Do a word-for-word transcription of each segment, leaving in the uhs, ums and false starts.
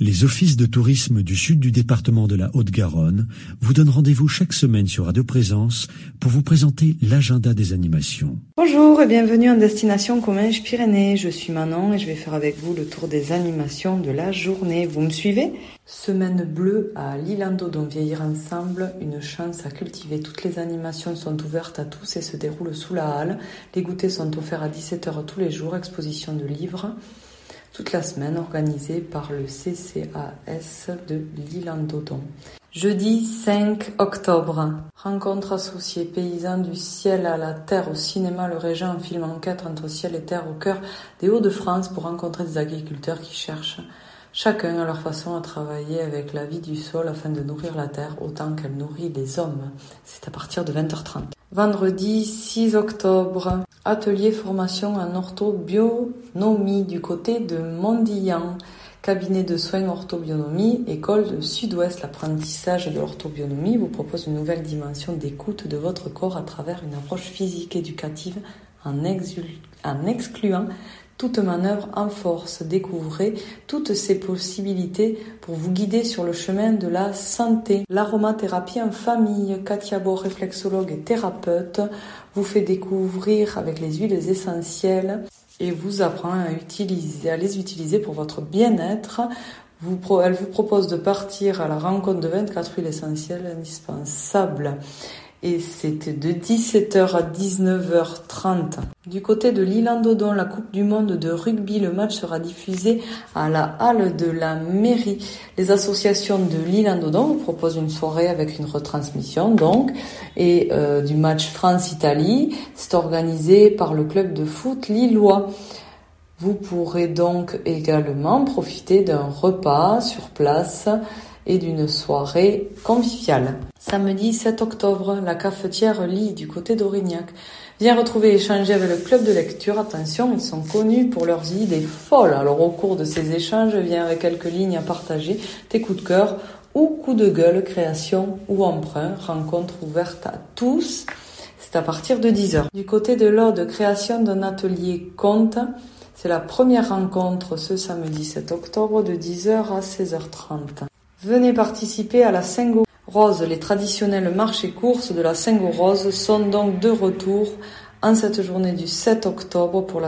Les offices de tourisme du sud du département de la Haute-Garonne vous donnent rendez-vous chaque semaine sur Radio Présence pour vous présenter l'agenda des animations. Bonjour et bienvenue en destination Comminges Pyrénées. Je suis Manon et je vais faire avec vous le tour des animations de la journée. Vous me suivez ? Semaine bleue à l'Île-en-Dodon, Vieillir ensemble, une chance à cultiver. Toutes les animations sont ouvertes à tous et se déroulent sous la halle. Les goûters sont offerts à dix-sept heures tous les jours, exposition de livres toute la semaine organisée par le C C A S de l'Île-en-Dodon. Jeudi cinq octobre, rencontre associée paysans du ciel à la terre au cinéma Le Régent, un film enquête entre ciel et terre au cœur des Hauts-de-France pour rencontrer des agriculteurs qui cherchent chacun à leur façon à travailler avec la vie du sol afin de nourrir la terre autant qu'elle nourrit les hommes. C'est à partir de vingt heures trente. Vendredi six octobre, atelier formation en orthobionomie du côté de Mondillan. Cabinet de soins orthobionomie, école de Sud-Ouest. L'apprentissage de l'orthobionomie vous propose une nouvelle dimension d'écoute de votre corps à travers une approche physique éducative en, exul- en excluant toute manœuvre en force. Découvrez toutes ces possibilités pour vous guider sur le chemin de la santé. L'aromathérapie en famille. Katia Beau, réflexologue et thérapeute, vous fait découvrir avec les huiles essentielles et vous apprend à utiliser, à les utiliser pour votre bien-être. Vous, elle vous propose de partir à la rencontre de vingt-quatre huiles essentielles indispensables. Et c'était de dix-sept heures à dix-neuf heures trente. Du côté de l'Île-en-Dodon, la Coupe du Monde de rugby, le match sera diffusé à la halle de la mairie. Les associations de l'Île-en-Dodon vous proposent une soirée avec une retransmission donc et euh, du match France-Italie. C'est organisé par le club de foot lillois. Vous pourrez donc également profiter d'un repas sur place et d'une soirée conviviale. Samedi sept octobre, la cafetière Lit du côté d'Aurignac vient retrouver et échanger avec le club de lecture. Attention, ils sont connus pour leurs idées folles. Alors au cours de ces échanges, viens avec quelques lignes à partager, tes coups de cœur ou coups de gueule, création ou emprunt. Rencontre ouverte à tous. C'est à partir de dix heures. Du côté de l'Aude, création d'un atelier conte. C'est la première rencontre ce samedi sept octobre de dix heures à seize heures trente. Venez participer à la Singo Rose. Les traditionnelles marches et courses de la Singo Rose sont donc de retour en cette journée du sept octobre pour la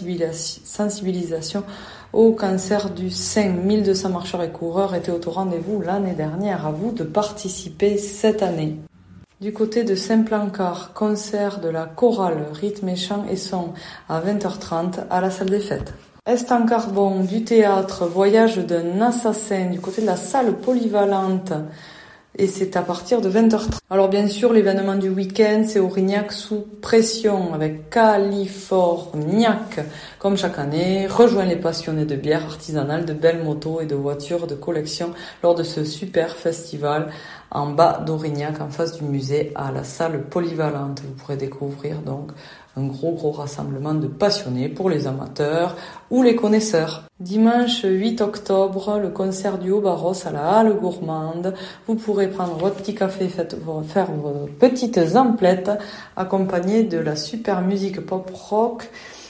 sensibilisation au cancer du sein. mille deux cents marcheurs et coureurs étaient au rendez-vous l'année dernière. À vous de participer cette année. Du côté de Saint-Plancard, concert de la chorale rythme et chant et son à vingt heures trente à la salle des fêtes. Estancarbon, du théâtre, voyage d'un assassin du côté de la salle polyvalente et c'est à partir de vingt heures trente. Alors bien sûr, l'événement du week-end, c'est Aurignac sous pression avec Californiac. Comme chaque année, rejoins les passionnés de bière artisanale, de belles motos et de voitures de collection lors de ce super festival en bas d'Aurignac, en face du musée, à la salle polyvalente. Vous pourrez découvrir donc un gros gros rassemblement de passionnés pour les amateurs ou les connaisseurs. Dimanche huit octobre, le concert du Haut-Barros à la Halle Gourmande. Vous pourrez prendre votre petit café, faire vos petites emplettes, accompagnées de la super musique pop-rock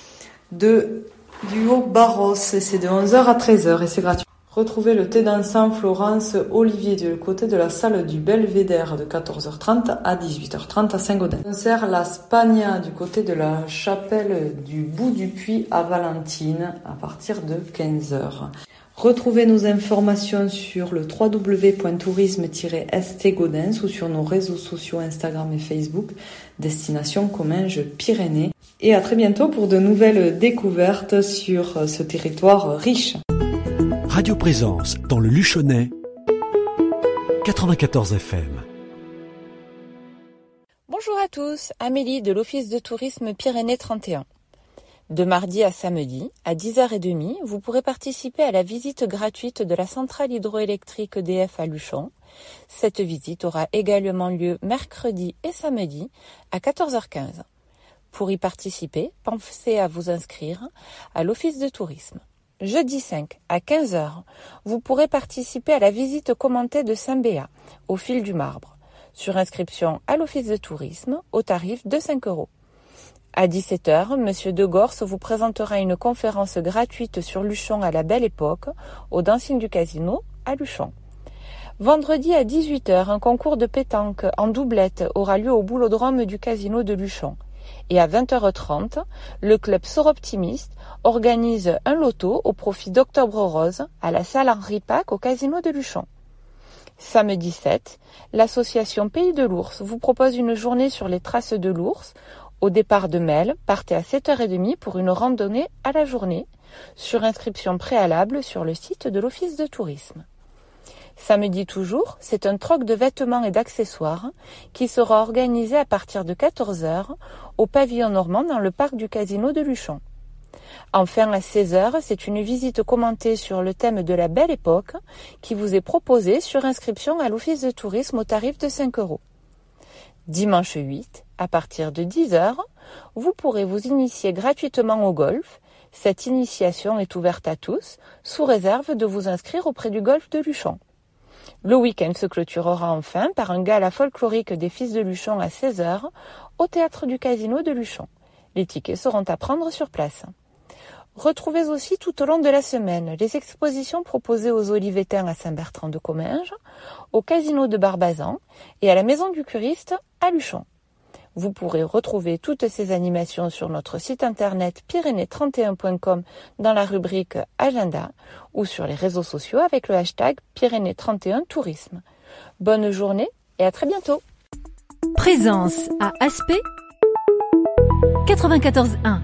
de, du Haut-Barros. Et c'est de onze heures à treize heures et c'est gratuit. Retrouvez le thé dansant Florence Olivier du côté de la salle du Belvédère de quatorze heures trente à dix-huit heures trente à Saint-Gaudens. Concert La Spagna du côté de la chapelle du Bout du Puy à Valentine à partir de quinze heures. Retrouvez nos informations sur le w w w point tourisme tiret s t gaudens ou sur nos réseaux sociaux Instagram et Facebook, Destination Comminges Pyrénées. Et à très bientôt pour de nouvelles découvertes sur ce territoire riche. Radio Présence dans le Luchonnais, quatre-vingt-quatorze F M. Bonjour à tous, Amélie de l'Office de tourisme Pyrénées trente et un. De mardi à samedi, à dix heures trente, vous pourrez participer à la visite gratuite de la centrale hydroélectrique E D F à Luchon. Cette visite aura également lieu mercredi et samedi à quatorze heures quinze. Pour y participer, pensez à vous inscrire à l'Office de tourisme. Jeudi cinq, à quinze heures, vous pourrez participer à la visite commentée de Saint-Béat, au fil du marbre, sur inscription à l'Office de tourisme, au tarif de cinq euros. À dix-sept heures, Monsieur De Gors vous présentera une conférence gratuite sur Luchon à la Belle Époque, au Dancing du Casino, à Luchon. Vendredi à dix-huit heures, un concours de pétanque en doublette aura lieu au boulodrome du Casino de Luchon. Et à vingt heures trente, le club Soroptimiste organise un loto au profit d'Octobre Rose à la salle Henri Pack au Casino de Luchon. Samedi sept, l'association Pays de l'Ours vous propose une journée sur les traces de l'ours. Au départ de Mel, partez à sept heures trente pour une randonnée à la journée, sur inscription préalable sur le site de l'Office de tourisme. Samedi toujours, c'est un troc de vêtements et d'accessoires qui sera organisé à partir de quatorze heures au pavillon normand dans le parc du Casino de Luchon. Enfin, à seize heures, c'est une visite commentée sur le thème de la Belle Époque qui vous est proposée sur inscription à l'Office de tourisme au tarif de cinq euros. Dimanche huit, à partir de dix heures, vous pourrez vous initier gratuitement au golf. Cette initiation est ouverte à tous, sous réserve de vous inscrire auprès du golf de Luchon. Le week-end se clôturera enfin par un gala folklorique des Fils de Luchon à seize heures au théâtre du Casino de Luchon. Les tickets seront à prendre sur place. Retrouvez aussi tout au long de la semaine les expositions proposées aux Olivetins à Saint-Bertrand-de-Comminges, au Casino de Barbazan et à la Maison du Curiste à Luchon. Vous pourrez retrouver toutes ces animations sur notre site internet pyrénées trente et un point com dans la rubrique Agenda ou sur les réseaux sociaux avec le hashtag Pyrénées trente et un Tourisme. Bonne journée et à très bientôt. Présence à Aspet quatre-vingt-quatorze un.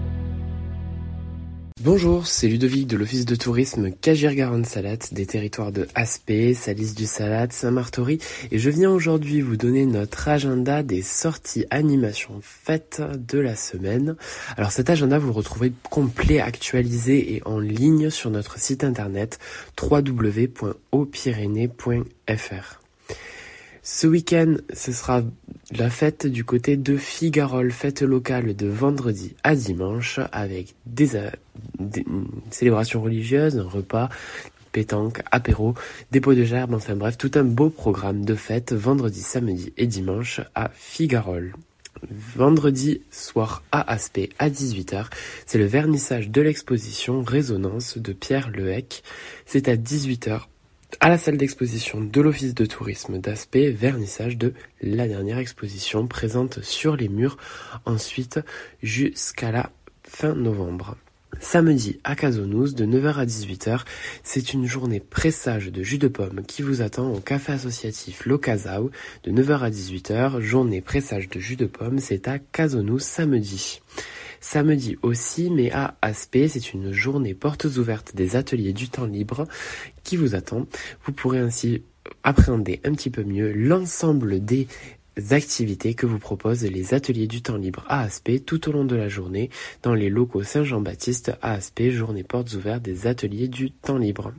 Bonjour, c'est Ludovic de l'Office de tourisme Cagier-Garonne-Salatte des territoires de Aspet, Salis-du-Salat, Saint-Martory et je viens aujourd'hui vous donner notre agenda des sorties animations fêtes de la semaine. Alors cet agenda vous le retrouvez complet, actualisé et en ligne sur notre site internet w w w point haut pyrénées point f r. Ce week-end, ce sera la fête du côté de Figarol, fête locale de vendredi à dimanche avec des, des célébrations religieuses, un repas, pétanque, apéro, dépôt de gerbes, enfin bref, tout un beau programme de fête vendredi, samedi et dimanche à Figarol. Vendredi soir à Aspet à dix-huit heures, c'est le vernissage de l'exposition Résonance de Pierre Lehec. C'est à dix-huit heures. À la salle d'exposition de l'Office de tourisme d'Aspet, vernissage de la dernière exposition présente sur les murs, ensuite jusqu'à la fin novembre. Samedi à Cazonous, de neuf heures à dix-huit heures, c'est une journée pressage de jus de pomme qui vous attend au café associatif Locasau, de neuf heures à dix-huit heures, journée pressage de jus de pomme, c'est à Cazonous samedi. Samedi aussi, mais à Aspet, c'est une journée portes ouvertes des ateliers du temps libre qui vous attend. Vous pourrez ainsi appréhender un petit peu mieux l'ensemble des activités que vous proposent les ateliers du temps libre à Aspet tout au long de la journée dans les locaux Saint-Jean-Baptiste à Aspet, journée portes ouvertes des ateliers du temps libre.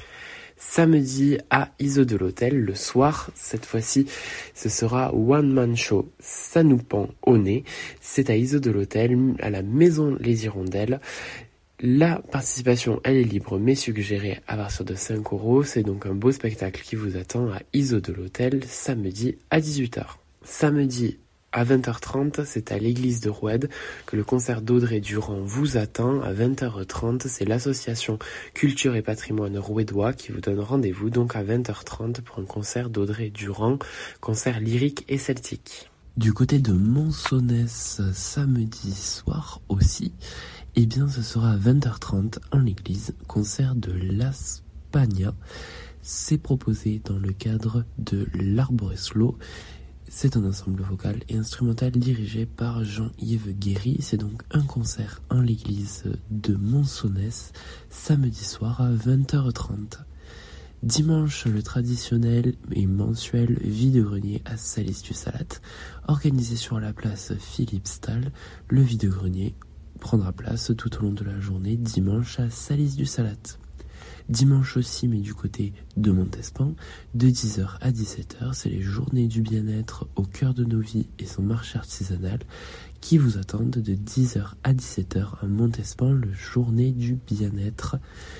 Samedi à Iso de l'Hôtel, le soir, cette fois-ci, ce sera One Man Show Sanoupan au nez. C'est à Iso de l'Hôtel, à la Maison Les Hirondelles. La participation, elle est libre, mais suggérée à partir de cinq euros. C'est donc un beau spectacle qui vous attend à Iso de l'Hôtel, samedi à dix-huit heures. Samedi à vingt heures trente, c'est à l'église de Roued que le concert d'Audrey Durand vous attend. À vingt heures trente, c'est l'association Culture et Patrimoine Rouedois qui vous donne rendez-vous donc à vingt heures trente pour un concert d'Audrey Durand, concert lyrique et celtique. Du côté de Monsonnès, samedi soir aussi, eh bien ce sera à vingt heures trente en l'église, concert de l'Aspagna. C'est proposé dans le cadre de l'Arboreslo. C'est un ensemble vocal et instrumental dirigé par Jean-Yves Guéry. C'est donc un concert en l'église de Monsonnès, samedi soir à vingt heures trente. Dimanche, le traditionnel et mensuel vide-grenier à Salis-du-Salat, organisé sur la place Philippe Stahl. Le vide-grenier prendra place tout au long de la journée dimanche à Salis-du-Salat. Dimanche aussi, mais du côté de Montespan, de dix heures à dix-sept heures, c'est les journées du bien-être au cœur de nos vies et son marché artisanal qui vous attendent de dix heures à dix-sept heures à Montespan, le journée du bien-être.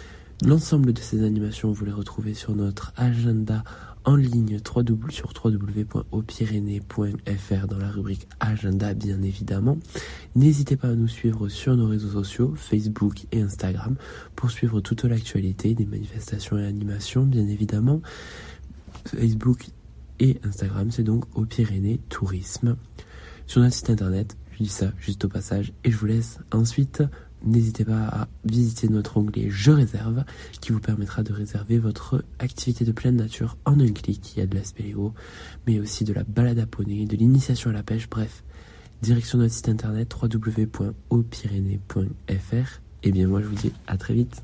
L'ensemble de ces animations, vous les retrouvez sur notre agenda en ligne sur w w w point haut pyrénées point f r dans la rubrique agenda, bien évidemment. N'hésitez pas à nous suivre sur nos réseaux sociaux, Facebook et Instagram, pour suivre toute l'actualité des manifestations et animations, bien évidemment. Facebook et Instagram, c'est donc Haut Pyrénées Tourisme. Sur notre site internet, je dis ça juste au passage, et je vous laisse ensuite. N'hésitez pas à visiter notre onglet « Je réserve » qui vous permettra de réserver votre activité de pleine nature en un clic. Il y a de la spéléo, mais aussi de la balade à poney, de l'initiation à la pêche, bref. Direction notre site internet w w w point haut pyrénées point f r. Et bien moi je vous dis à très vite.